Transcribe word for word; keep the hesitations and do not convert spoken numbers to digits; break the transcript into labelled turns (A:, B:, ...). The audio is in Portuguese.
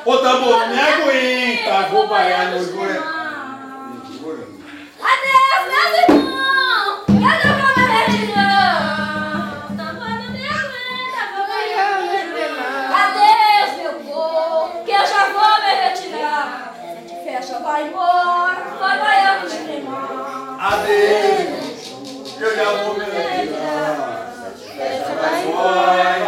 A: Ô, tambor, não me aguenta. Vou baiar no joelho.
B: Adeus, meus irmãos. Eu não vou me religião. Tambor não me aguenta. Vou baiar. Adeus, meu povo, que eu já vou me retirar. Sete fecha, vai embora. Vai baiar no irmão.
A: Adeus, que eu já vou me retirar. Sete fecha, vai embora.